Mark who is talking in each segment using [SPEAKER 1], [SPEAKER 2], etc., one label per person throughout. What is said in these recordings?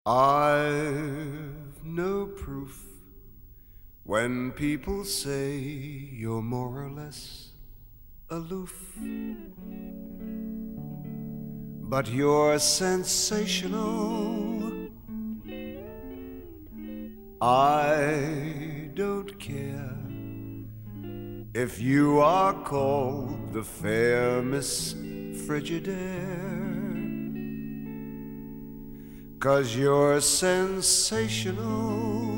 [SPEAKER 1] I've no proof when people say you're more or less aloof, but you're sensational. I don't care if you are called the fair Miss Frigidaire, 'cause you're sensational.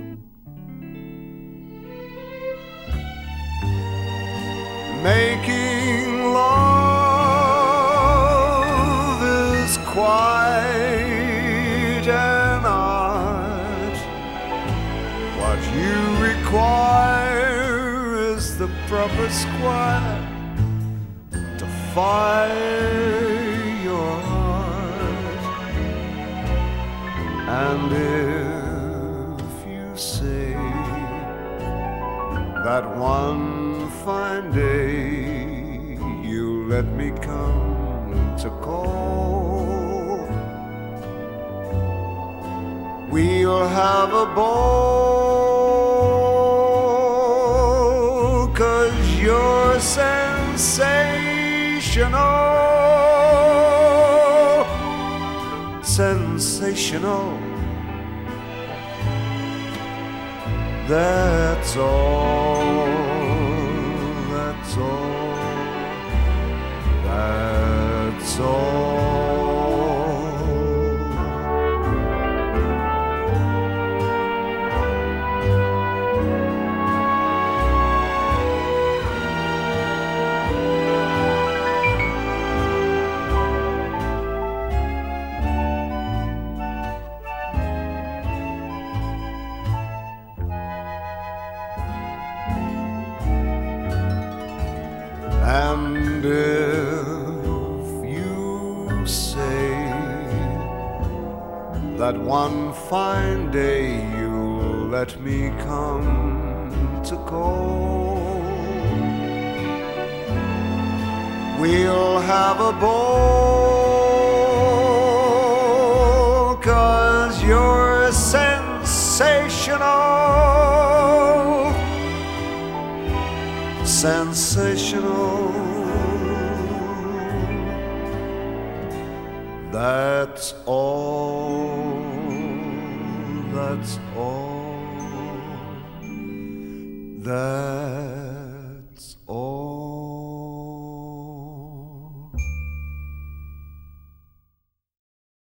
[SPEAKER 1] Making love is quite an art. What you require is the proper squire to fire your heart. And if you say that one fine day you let me come to call, we'll have a ball, 'cause you're sensational. Sensational. That's all. That's all. That's all. And if you say that one fine day you'll let me come to call, we'll have a ball, 'cause you're sensational. Sensational. That's all. That's all. That's